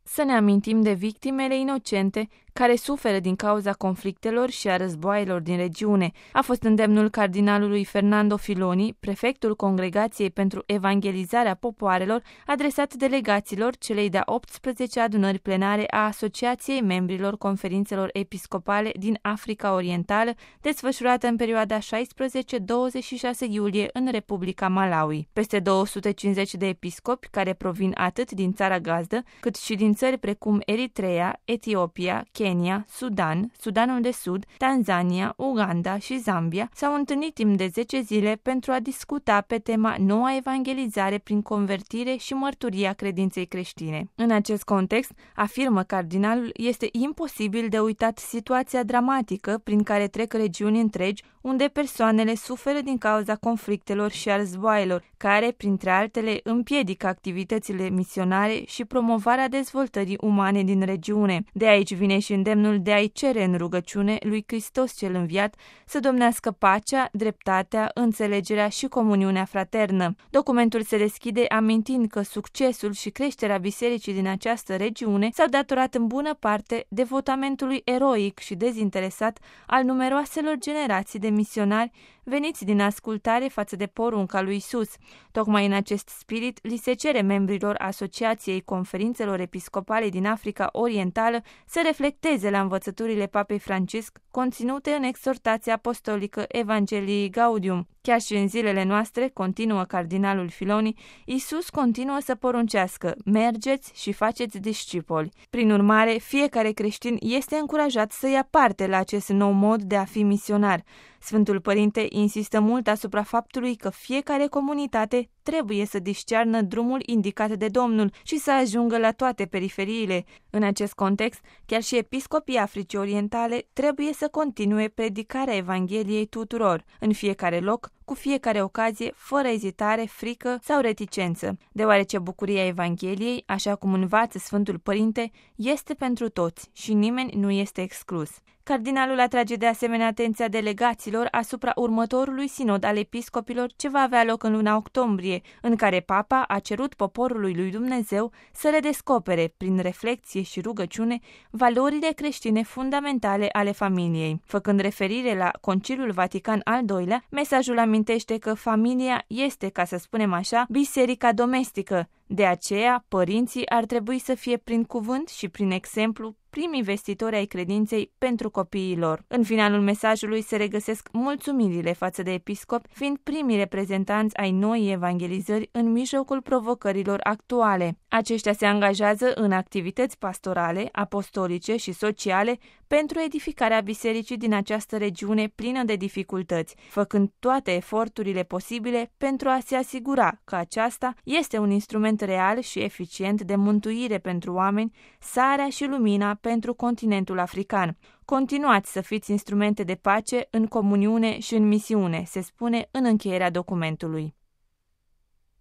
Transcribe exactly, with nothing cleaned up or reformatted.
Să ne amintim de victimele inocente care suferă din cauza conflictelor și a războaielor din regiune. A fost îndemnul cardinalului Fernando Filoni, prefectul Congregației pentru Evangelizarea Popoarelor, adresat delegaților celei de-a optsprezecea adunări plenare a Asociației Membrilor Conferințelor Episcopale din Africa Orientală, desfășurată în perioada șaisprezece douăzeci și șase iulie în Republica Malawi. Peste două sute cincizeci de episcopi care provin atât din țara gazdă, cât și din țări precum Eritrea, Etiopia, Kenya, Sudan, Sudanul de Sud, Tanzania, Uganda și Zambia s-au întâlnit timp de zece zile pentru a discuta pe tema noua evangelizare prin convertire și mărturia credinței creștine. În acest context, afirmă cardinalul, este imposibil de uitat situația dramatică prin care trec regiuni întregi unde persoanele suferă din cauza conflictelor și a războaielor, care, printre altele, împiedică activitățile misionare și promovarea dezvoltării umane din regiune. De aici vine și îndemnul de a-i cere în rugăciune lui Hristos cel înviat să domnească pacea, dreptatea, înțelegerea și comuniunea fraternă. Documentul se deschide amintind că succesul și creșterea bisericii din această regiune s-au datorat în bună parte devotamentului eroic și dezinteresat al numeroaselor generații de misionari veniți din ascultare față de porunca lui Isus. Tocmai în acest spirit li se cere membrilor Asociației Conferințelor Episcopale din Africa Orientală să reflecteze la învățăturile Papei Francisc conținute în exhortația apostolică Evangelii Gaudium. Chiar și în zilele noastre, continuă cardinalul Filoni, Isus continuă să poruncească: mergeți și faceți discipoli. Prin urmare, fiecare creștin este încurajat să ia parte la acest nou mod de a fi misionar. Sfântul Părinte insistă mult asupra faptului că fiecare comunitate trebuie să discearnă drumul indicat de Domnul și să ajungă la toate periferiile. În acest context, chiar și episcopii Africii Orientale trebuie să continue predicarea Evangheliei tuturor, în fiecare loc, cu fiecare ocazie, fără ezitare, frică sau reticență, deoarece bucuria Evangheliei, așa cum învață Sfântul Părinte, este pentru toți și nimeni nu este exclus. Cardinalul atrage de asemenea atenția delegaților asupra următorului sinod al episcopilor ce va avea loc în luna octombrie, în care Papa a cerut poporului lui Dumnezeu să redescopere, prin reflecție și rugăciune, valorile creștine fundamentale ale familiei. Făcând referire la Conciliul Vatican al doilea, mesajul amintește că familia este, ca să spunem așa, biserica domestică. De aceea, părinții ar trebui să fie prin cuvânt și prin exemplu primii vestitori ai credinței pentru copiii lor. În finalul mesajului se regăsesc mulțumirile față de episcopi, fiind primii reprezentanți ai noii evangelizări în mijlocul provocărilor actuale. Aceștia se angajează în activități pastorale, apostolice și sociale pentru edificarea bisericii din această regiune plină de dificultăți, făcând toate eforturile posibile pentru a se asigura că aceasta este un instrument real și eficient de mântuire pentru oameni, sarea și lumina pentru continentul african. Continuați să fiți instrumente de pace în comuniune și în misiune, se spune în încheierea documentului.